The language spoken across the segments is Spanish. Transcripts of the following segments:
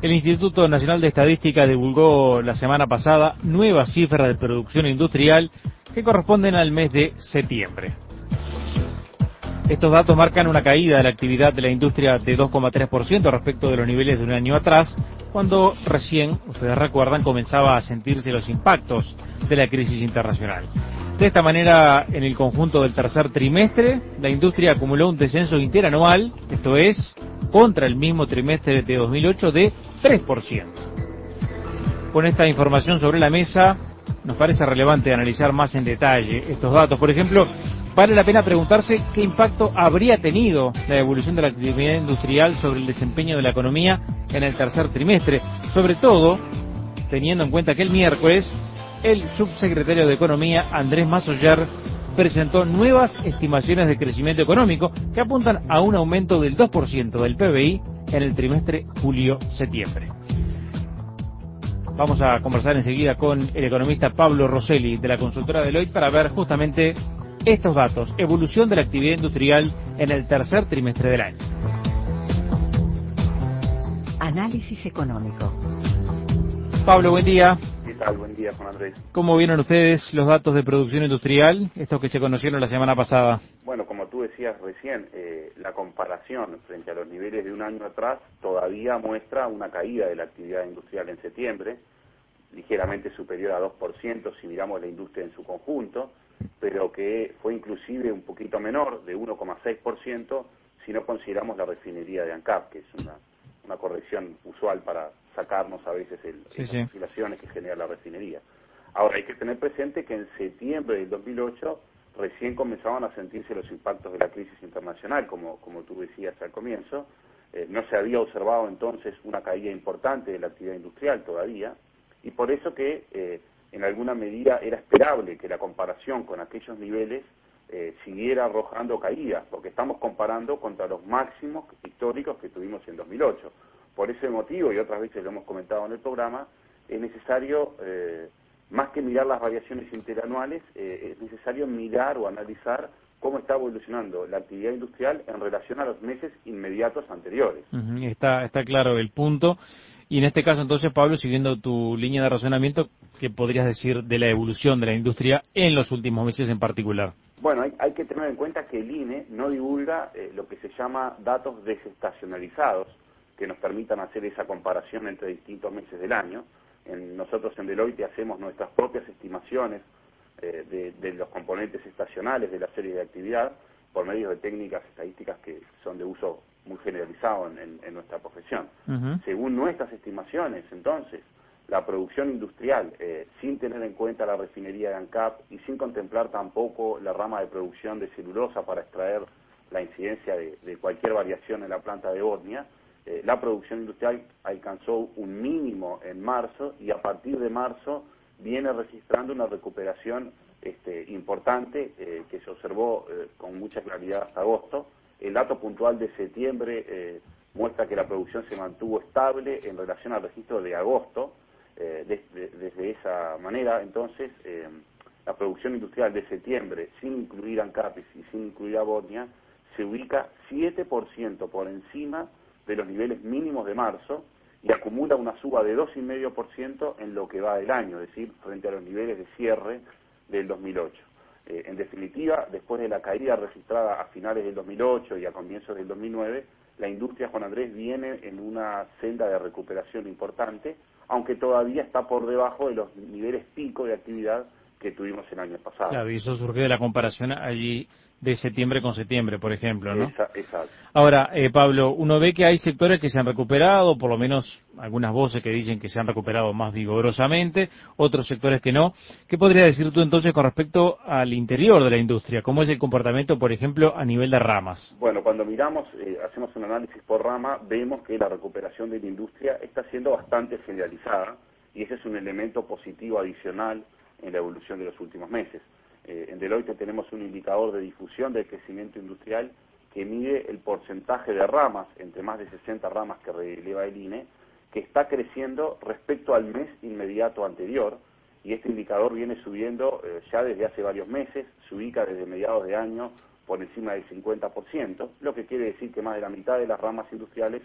El Instituto Nacional de Estadística divulgó la semana pasada nuevas cifras de producción industrial que corresponden al mes de septiembre. Estos datos marcan una caída de la actividad de la industria de 2,3% respecto de los niveles de un año atrás, cuando recién, ustedes recuerdan, comenzaba a sentirse los impactos de la crisis internacional. De esta manera, en el conjunto del tercer trimestre, la industria acumuló un descenso interanual, esto es, contra el mismo trimestre de 2008 de 3%. Con esta información sobre la mesa, nos parece relevante analizar más en detalle estos datos. Por ejemplo, vale la pena preguntarse qué impacto habría tenido la evolución de la actividad industrial sobre el desempeño de la economía en el tercer trimestre, sobre todo teniendo en cuenta que el miércoles el subsecretario de Economía, Andrés Massoyer, presentó nuevas estimaciones de crecimiento económico que apuntan a un aumento del 2% del PBI en el trimestre julio-septiembre. Vamos a conversar enseguida con el economista Pablo Rosselli de la consultora Deloitte para ver justamente estos datos, evolución de la actividad industrial en el tercer trimestre del año. Análisis económico. Pablo, buen día. ¿Qué tal? Buen día, Juan Andrés. ¿Cómo vieron ustedes los datos de producción industrial, estos que se conocieron la semana pasada? Bueno, como tú decías recién, la comparación frente a los niveles de un año atrás todavía muestra una caída de la actividad industrial en septiembre, ligeramente superior a 2% si miramos la industria en su conjunto, pero que fue inclusive un poquito menor, de 1,6%, si no consideramos la refinería de ANCAP, que es una corrección usual para sacarnos a veces las oscilaciones que genera la refinería. Ahora, hay que tener presente que en septiembre del 2008 recién comenzaban a sentirse los impactos de la crisis internacional, como tú decías al comienzo. No se había observado entonces una caída importante de la actividad industrial todavía, y por eso que en alguna medida era esperable que la comparación con aquellos niveles siguiera arrojando caídas, porque estamos comparando contra los máximos históricos que tuvimos en 2008. Por ese motivo, y otras veces lo hemos comentado en el programa, es necesario, más que mirar las variaciones interanuales, es necesario mirar o analizar cómo está evolucionando la actividad industrial en relación a los meses inmediatos anteriores. Está claro el punto. Y en este caso, entonces, Pablo, siguiendo tu línea de razonamiento, ¿qué podrías decir de la evolución de la industria en los últimos meses en particular? Bueno, hay que tener en cuenta que el INE no divulga lo que se llama datos desestacionalizados, que nos permitan hacer esa comparación entre distintos meses del año. Nosotros en Deloitte hacemos nuestras propias estimaciones de los componentes estacionales de la serie de actividad por medio de técnicas estadísticas que son de uso muy generalizado en nuestra profesión. Según nuestras estimaciones, entonces, la producción industrial, sin tener en cuenta la refinería de ANCAP y sin contemplar tampoco la rama de producción de celulosa para extraer la incidencia de cualquier variación en la planta de Botnia, la producción industrial alcanzó un mínimo en marzo y a partir de marzo viene registrando una recuperación importante que se observó con mucha claridad hasta agosto. El dato puntual de septiembre muestra que la producción se mantuvo estable en relación al registro de agosto. Desde esa manera, entonces, la producción industrial de septiembre, sin incluir ANCAP y sin incluir a Botnia, se ubica 7% por encima de los niveles mínimos de marzo y acumula una suba de 2,5% en lo que va del año, es decir, frente a los niveles de cierre del 2008. En definitiva, después de la caída registrada a finales del 2008 y a comienzos del 2009, la industria, Juan Andrés, viene en una senda de recuperación importante, aunque todavía está por debajo de los niveles pico de actividad que tuvimos el año pasado. Claro, y eso surge de la comparación allí de septiembre con septiembre, por ejemplo, ¿no? Exacto. Ahora, Pablo, uno ve que hay sectores que se han recuperado, por lo menos algunas voces que dicen que se han recuperado más vigorosamente, otros sectores que no. ¿Qué podrías decir tú entonces con respecto al interior de la industria? ¿Cómo es el comportamiento, por ejemplo, a nivel de ramas? Bueno, cuando miramos, hacemos un análisis por rama, vemos que la recuperación de la industria está siendo bastante generalizada y ese es un elemento positivo adicional en la evolución de los últimos meses. En Deloitte tenemos un indicador de difusión del crecimiento industrial que mide el porcentaje de ramas, entre más de 60 ramas que releva el INE, que está creciendo respecto al mes inmediato anterior, y este indicador viene subiendo ya desde hace varios meses, se ubica desde mediados de año por encima del 50%, lo que quiere decir que más de la mitad de las ramas industriales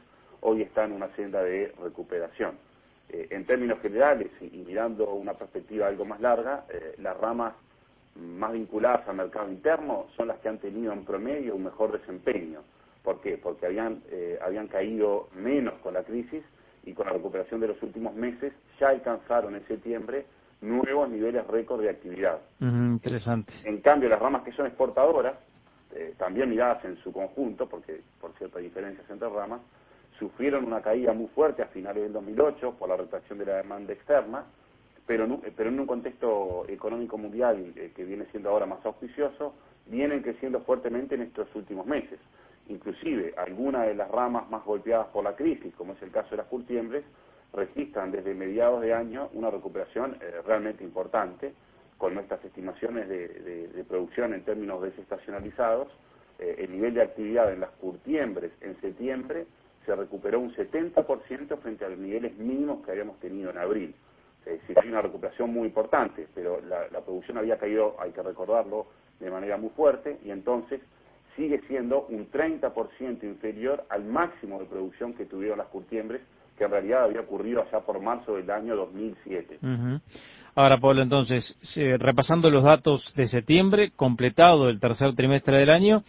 hoy está en una senda de recuperación. En términos generales, y mirando una perspectiva algo más larga, las ramas más vinculadas al mercado interno son las que han tenido en promedio un mejor desempeño. ¿Por qué? Porque habían caído menos con la crisis y con la recuperación de los últimos meses ya alcanzaron en septiembre nuevos niveles récord de actividad. Interesante. En cambio, las ramas que son exportadoras, también miradas en su conjunto, porque por cierto hay diferencias entre ramas, sufrieron una caída muy fuerte a finales del 2008 por la retracción de la demanda externa, pero en un contexto económico mundial que viene siendo ahora más auspicioso, vienen creciendo fuertemente en estos últimos meses. Inclusive, algunas de las ramas más golpeadas por la crisis, como es el caso de las curtiembres, registran desde mediados de año una recuperación realmente importante, con nuestras estimaciones de producción en términos desestacionalizados. El nivel de actividad en las curtiembres en septiembre se recuperó un 70% frente a los niveles mínimos que habíamos tenido en abril. Es decir, hay una recuperación muy importante, pero la producción había caído, hay que recordarlo, de manera muy fuerte, y entonces sigue siendo un 30% inferior al máximo de producción que tuvieron las curtiembres, que en realidad había ocurrido allá por marzo del año 2007. Ahora, Pablo, entonces, repasando los datos de septiembre, completado el tercer trimestre del año,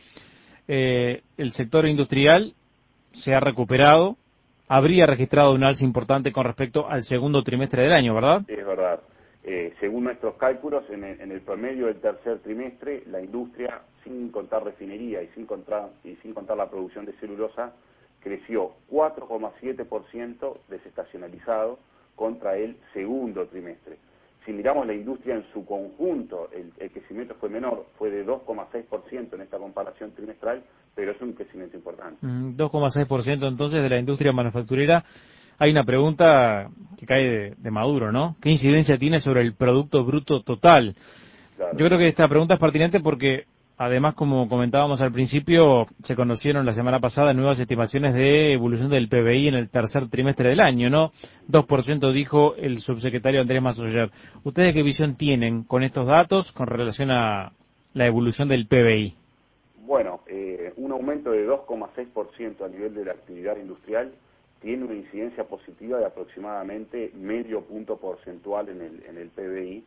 el sector industrial se ha recuperado, habría registrado un alza importante con respecto al segundo trimestre del año, ¿verdad? Es verdad. Según nuestros cálculos, en el promedio del tercer trimestre, la industria, sin contar refinería y sin contar la producción de celulosa, creció 4,7% desestacionalizado contra el segundo trimestre. Si miramos la industria en su conjunto, el crecimiento fue menor, fue de 2,6% en esta comparación trimestral, pero es un crecimiento importante. 2,6% entonces de la industria manufacturera. Hay una pregunta que cae de Maduro, ¿no? ¿Qué incidencia tiene sobre el Producto Bruto Total? Claro. Yo creo que esta pregunta es pertinente porque, además, como comentábamos al principio, se conocieron la semana pasada nuevas estimaciones de evolución del PBI en el tercer trimestre del año, ¿no? 2% dijo el subsecretario Andrés Massoyer. ¿Ustedes qué visión tienen con estos datos con relación a la evolución del PBI? Bueno, un aumento de 2,6% a nivel de la actividad industrial tiene una incidencia positiva de aproximadamente medio punto porcentual en el PBI.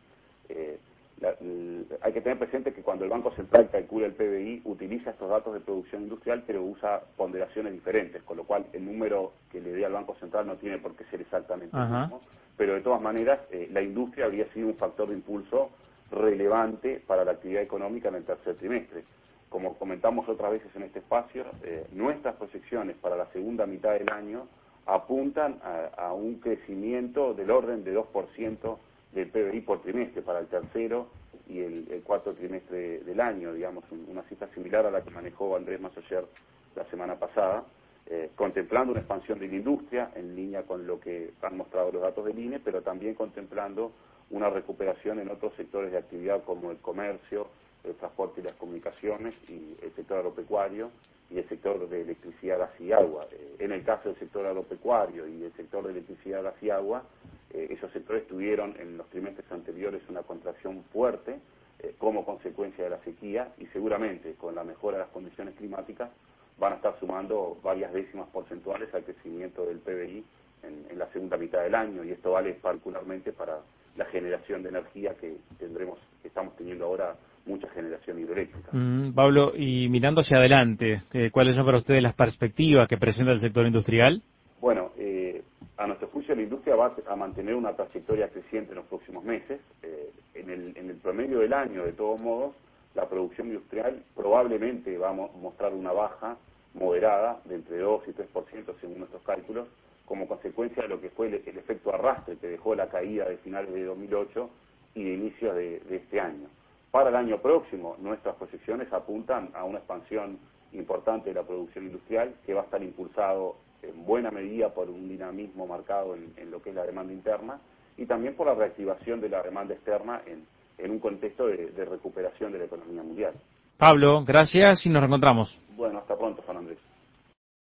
Hay que tener presente que cuando el Banco Central calcula el PBI, utiliza estos datos de producción industrial, pero usa ponderaciones diferentes, con lo cual el número que le dé al Banco Central no tiene por qué ser exactamente el mismo. Pero de todas maneras, la industria habría sido un factor de impulso relevante para la actividad económica en el tercer trimestre. Como comentamos otras veces en este espacio, nuestras proyecciones para la segunda mitad del año apuntan a un crecimiento del orden de 2% del PBI por trimestre para el tercero y el cuarto trimestre del año, digamos, una cifra similar a la que manejó Andrés Massoyer la semana pasada, contemplando una expansión de la industria en línea con lo que han mostrado los datos del INE, pero también contemplando una recuperación en otros sectores de actividad como el comercio, el transporte y las comunicaciones, y el sector agropecuario y el sector de electricidad, gas y agua. En el caso del sector agropecuario y del sector de electricidad, gas y agua, esos sectores tuvieron en los trimestres anteriores una contracción fuerte como consecuencia de la sequía, y seguramente con la mejora de las condiciones climáticas van a estar sumando varias décimas porcentuales al crecimiento del PBI en la segunda mitad del año, y esto vale particularmente para la generación de energía que estamos teniendo ahora, mucha generación hidroeléctrica. Pablo, y mirando hacia adelante, ¿cuáles son para ustedes las perspectivas que presenta el sector industrial? Bueno, a nuestro juicio la industria va a mantener una trayectoria creciente en los próximos meses. En el promedio del año, de todos modos, la producción industrial probablemente va a mostrar una baja moderada de entre 2 y 3% según nuestros cálculos, como consecuencia de lo que fue el efecto arrastre que dejó la caída de finales de 2008 y de inicios de este año. Para el año próximo, nuestras proyecciones apuntan a una expansión importante de la producción industrial, que va a estar impulsado en buena medida por un dinamismo marcado en lo que es la demanda interna, y también por la reactivación de la demanda externa en un contexto de recuperación de la economía mundial. Pablo, gracias y nos reencontramos. Bueno, hasta pronto, Juan Andrés.